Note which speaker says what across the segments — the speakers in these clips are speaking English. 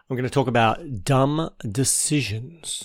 Speaker 1: I'm going to talk about dumb decisions.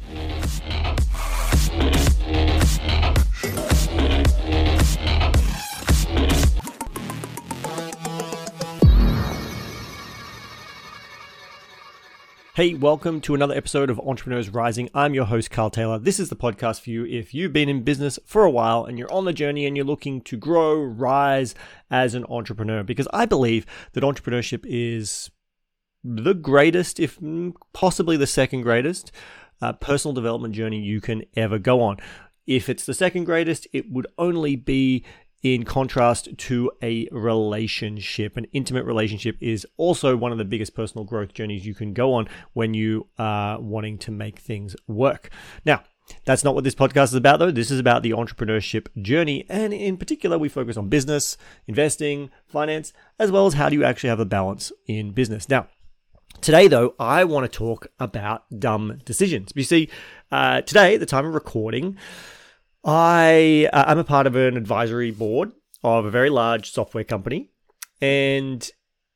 Speaker 1: Hey, welcome to another episode of Entrepreneurs Rising. I'm your host, Carl Taylor. This is the podcast for you if you've been in business for a while and you're on the journey and you're looking to grow, rise as an entrepreneur. Because I believe that entrepreneurship is the greatest, if possibly the second greatest, personal development journey you can ever go on. If it's the second greatest, it would only be in contrast to a relationship. An intimate relationship is also one of the biggest personal growth journeys you can go on when you are wanting to make things work. Now, that's not what this podcast is about, though. This is about the entrepreneurship journey. And in particular, we focus on business, investing, finance, as well as how do you actually have a balance in business. Now, today, though, I want to talk about dumb decisions. You see, today, at the time of recording, I'm a part of an advisory board of a very large software company, and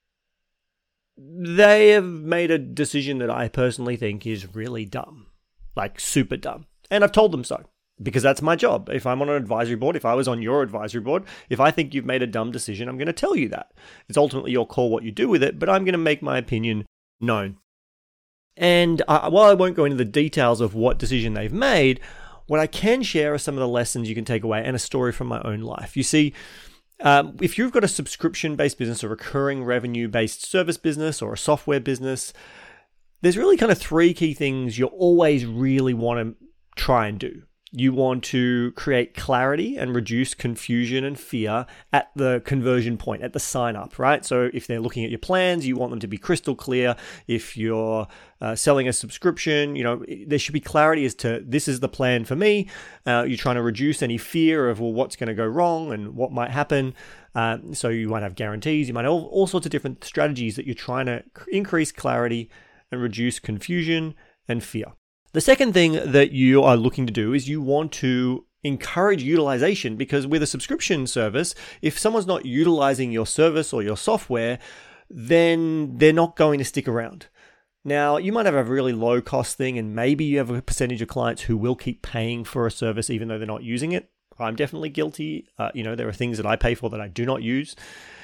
Speaker 1: they have made a decision that I personally think is really dumb, like super dumb. And I've told them so, because that's my job. If I'm on an advisory board, if I was on your advisory board, if I think you've made a dumb decision, I'm going to tell you that. It's ultimately your call what you do with it, but I'm going to make my opinion known. And while I won't go into the details of what decision they've made, what I can share are some of the lessons you can take away and a story from my own life. You see, if you've got a subscription-based business, a recurring revenue-based service business, or a software business, there's really kind of three key things you always really want to try and do. You want to create clarity and reduce confusion and fear at the conversion point, at the sign up, right? So if they're looking at your plans, you want them to be crystal clear. If you're selling a subscription, there should be clarity as to this is the plan for me. You're trying to reduce any fear of, well, what's going to go wrong and what might happen. So you might have guarantees. You might have all sorts of different strategies that you're trying to increase clarity and reduce confusion and fear. The second thing that you are looking to do is you want to encourage utilization, because with a subscription service, if someone's not utilizing your service or your software, then they're not going to stick around. Now, you might have a really low cost thing, and maybe you have a percentage of clients who will keep paying for a service even though they're not using it. I'm definitely guilty. There are things that I pay for that I do not use.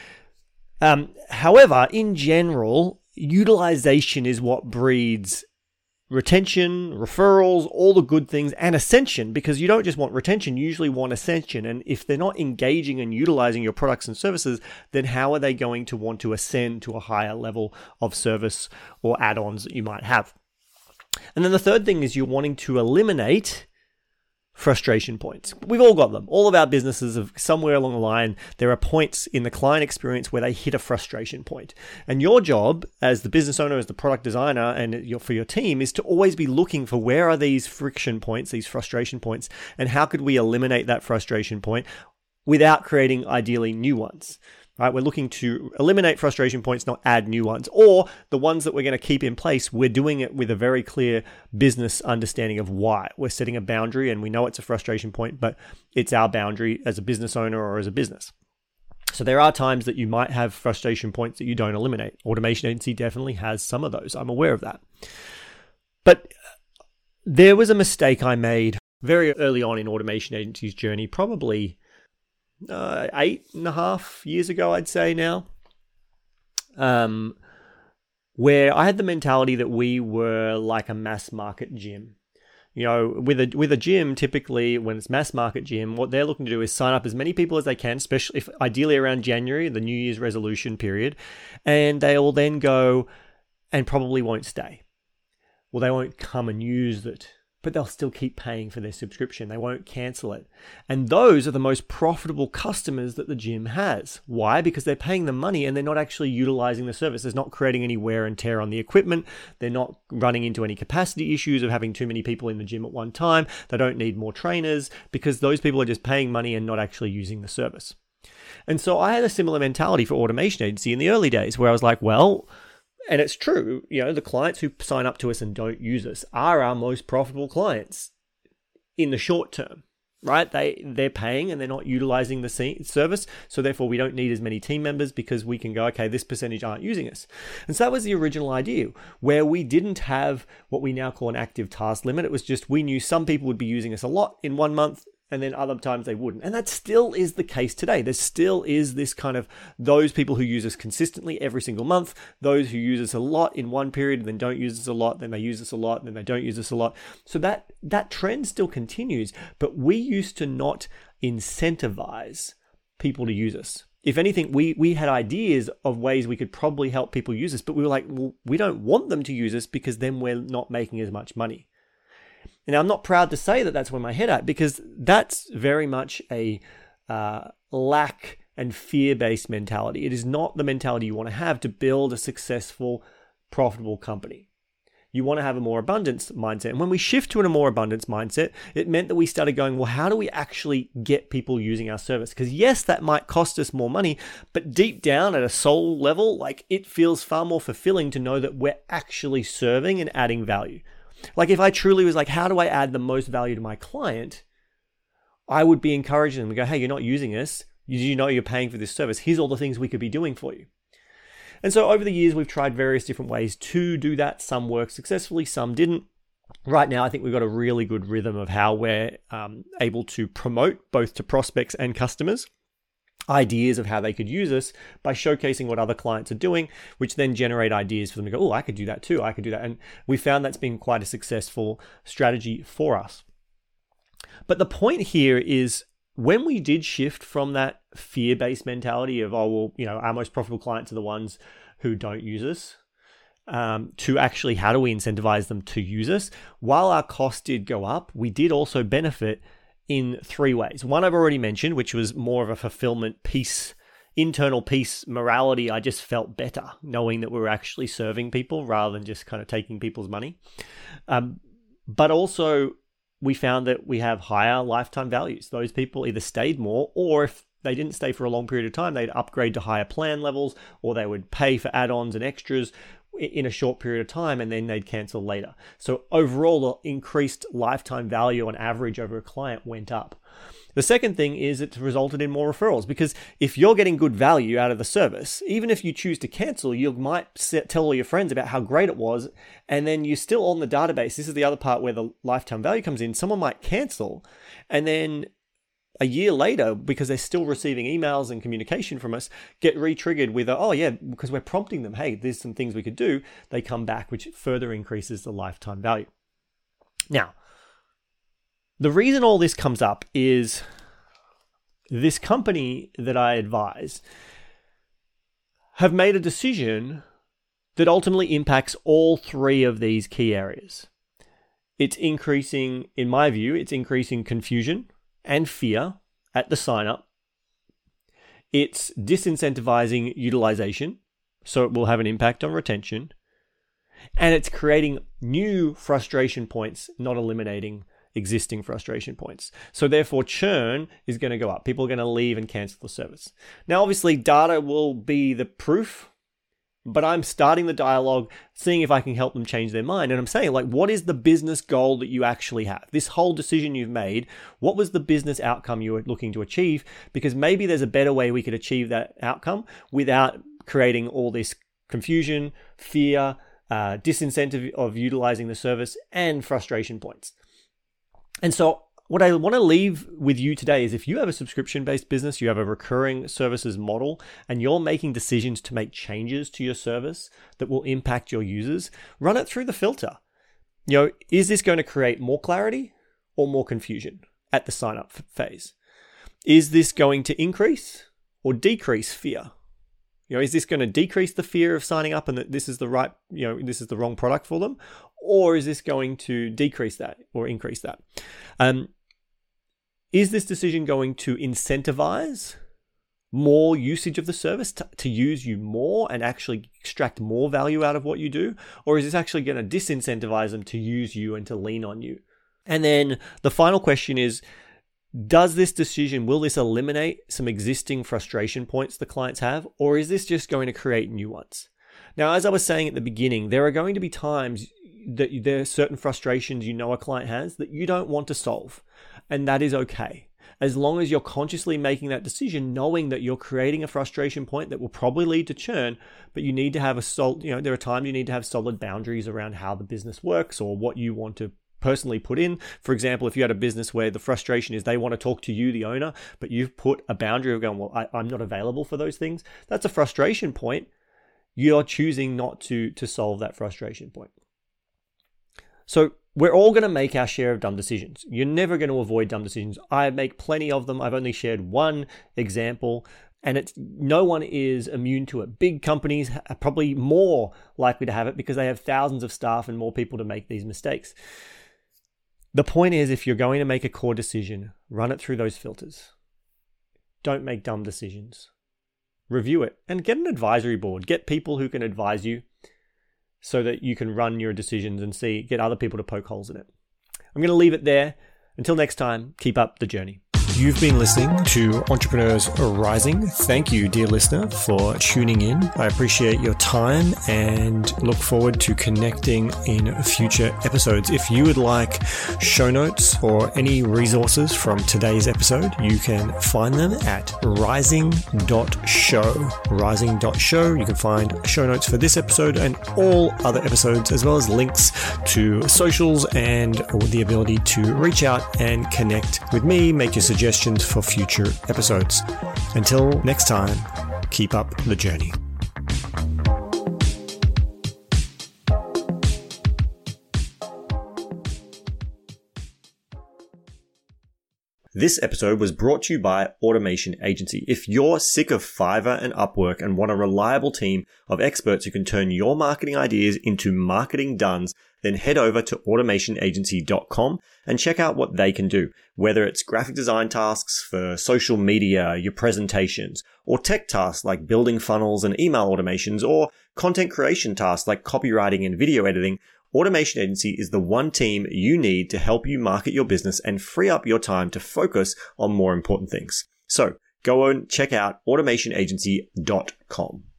Speaker 1: However, in general, utilization is what breeds retention, referrals, all the good things, and ascension, because you don't just want retention, you usually want ascension. And if they're not engaging and utilizing your products and services, then how are they going to want to ascend to a higher level of service or add-ons that you might have? And then the third thing is you're wanting to eliminate frustration points. We've all got them. All of our businesses have somewhere along the line, there are points in the client experience where they hit a frustration point. And your job as the business owner, as the product designer, and for your team is to always be looking for where are these friction points, these frustration points, and how could we eliminate that frustration point without creating ideally new ones. Right? We're looking to eliminate frustration points, not add new ones. Or the ones that we're going to keep in place, we're doing it with a very clear business understanding of why. We're setting a boundary, and we know it's a frustration point, but it's our boundary as a business owner or as a business. So there are times that you might have frustration points that you don't eliminate. Automation Agency definitely has some of those. I'm aware of that. But there was a mistake I made very early on in Automation Agency's journey, probably 8.5 years ago, I'd say now, where I had the mentality that we were like a mass market gym. With a gym, typically when it's mass market gym, what they're looking to do is sign up as many people as they can, especially if ideally around January, the New Year's resolution period, and they will then go and probably won't stay. Well, they won't come and use it, but they'll still keep paying for their subscription. They won't cancel it. And those are the most profitable customers that the gym has. Why? Because they're paying the money and they're not actually utilizing the service. It's not creating any wear and tear on the equipment. They're not running into any capacity issues of having too many people in the gym at one time. They don't need more trainers because those people are just paying money and not actually using the service. And so I had a similar mentality for Automation Agency in the early days where I was like, well, and it's true, the clients who sign up to us and don't use us are our most profitable clients in the short term. right? They're paying and they're not utilizing the service. So therefore we don't need as many team members because we can go, okay, this percentage aren't using us. And so that was the original idea, where we didn't have what we now call an active task limit. It was just, we knew some people would be using us a lot in 1 month, and then other times they wouldn't. And that still is the case today. There still is this kind of those people who use us consistently every single month, those who use us a lot in one period, then don't use us a lot, then they use us a lot, then they don't use us a lot. So that trend still continues, but we used to not incentivize people to use us. If anything, we had ideas of ways we could probably help people use us, but we were like, well, we don't want them to use us because then we're not making as much money. And I'm not proud to say that that's where my head at, because that's very much a lack and fear-based mentality. It is not the mentality you want to have to build a successful, profitable company. You want to have a more abundance mindset. And when we shift to a more abundance mindset, it meant that we started going, well, how do we actually get people using our service? Because yes, that might cost us more money, but deep down at a soul level, like, it feels far more fulfilling to know that we're actually serving and adding value. Like, if I truly was like, how do I add the most value to my client? I would be encouraging them to go, hey, you're not using us. You know you're paying for this service. Here's all the things we could be doing for you. And so over the years, we've tried various different ways to do that. Some worked successfully, some didn't. Right now, I think we've got a really good rhythm of how we're able to promote both to prospects and customers ideas of how they could use us by showcasing what other clients are doing, which then generate ideas for them to go, oh, I could do that too. I could do that. And we found that's been quite a successful strategy for us. But the point here is, when we did shift from that fear-based mentality of, oh, well, our most profitable clients are the ones who don't use us, to actually how do we incentivize them to use us? While our cost did go up, we did also benefit in 3 ways. One I've already mentioned, which was more of a fulfillment piece, internal peace, morality. I just felt better knowing that we were actually serving people rather than just kind of taking people's money. But also, we found that we have higher lifetime values. Those people either stayed more, or if they didn't stay for a long period of time, they'd upgrade to higher plan levels, or they would pay for add-ons and extras in a short period of time, and then they'd cancel later. So overall, the increased lifetime value on average over a client went up. The second thing is it's resulted in more referrals, because if you're getting good value out of the service, even if you choose to cancel, you might tell all your friends about how great it was, and then you're still on the database. This is the other part where the lifetime value comes in. Someone might cancel, and then a year later, because they're still receiving emails and communication from us, get re-triggered with, oh yeah, because we're prompting them, hey, there's some things we could do. They come back, which further increases the lifetime value. Now, the reason all this comes up is this company that I advise have made a decision that ultimately impacts all 3 of these key areas. It's increasing, in my view, it's increasing confusion and fear at the sign up. It's disincentivizing utilization, so it will have an impact on retention. And it's creating new frustration points, not eliminating existing frustration points. So therefore, churn is going to go up. People are going to leave and cancel the service. Now, obviously, data will be the proof, but I'm starting the dialogue, seeing if I can help them change their mind. And I'm saying, like, what is the business goal that you actually have? This whole decision you've made, what was the business outcome you were looking to achieve? Because maybe there's a better way we could achieve that outcome without creating all this confusion, fear, disincentive of utilizing the service, and frustration points. And so what I want to leave with you today is, if you have a subscription-based business, you have a recurring services model, and you're making decisions to make changes to your service that will impact your users, run it through the filter. Is this going to create more clarity or more confusion at the sign-up phase? Is this going to increase or decrease fear? Is this going to decrease the fear of signing up and that this is the right, this is the wrong product for them? Or is this going to decrease that or increase that? Is this decision going to incentivize more usage of the service, to use you more and actually extract more value out of what you do? Or is this actually going to disincentivize them to use you and to lean on you? And then the final question is, will this eliminate some existing frustration points the clients have? Or is this just going to create new ones? Now, as I was saying at the beginning, there are going to be times that there are certain frustrations a client has that you don't want to solve. And that is okay. As long as you're consciously making that decision, knowing that you're creating a frustration point that will probably lead to churn, but you need to have there are times you need to have solid boundaries around how the business works or what you want to personally put in. For example, if you had a business where the frustration is they want to talk to you, the owner, but you've put a boundary of going, well, I'm not available for those things. That's a frustration point. You're choosing not to solve that frustration point. So we're all going to make our share of dumb decisions. You're never going to avoid dumb decisions. I make plenty of them. I've only shared one example, and no one is immune to it. Big companies are probably more likely to have it because they have thousands of staff and more people to make these mistakes. The point is, if you're going to make a core decision, run it through those filters. Don't make dumb decisions. Review it and get an advisory board. Get people who can advise you so that you can run your decisions and get other people to poke holes in it. I'm going to leave it there. Until next time, keep up the journey. You've been listening to Entrepreneurs Rising. Thank you, dear listener, for tuning in. I appreciate your time and look forward to connecting in future episodes. If you would like show notes or any resources from today's episode, you can find them at rising.show. Rising.show. You can find show notes for this episode and all other episodes, as well as links to socials and the ability to reach out and connect with me, make your suggestions for future episodes. Until next time, keep up the journey. This episode was brought to you by Automation Agency. If you're sick of Fiverr and Upwork and want a reliable team of experts who can turn your marketing ideas into marketing dones, then head over to automationagency.com and check out what they can do. Whether it's graphic design tasks for social media, your presentations, or tech tasks like building funnels and email automations, or content creation tasks like copywriting and video editing, Automation Agency is the one team you need to help you market your business and free up your time to focus on more important things. So go and check out automationagency.com.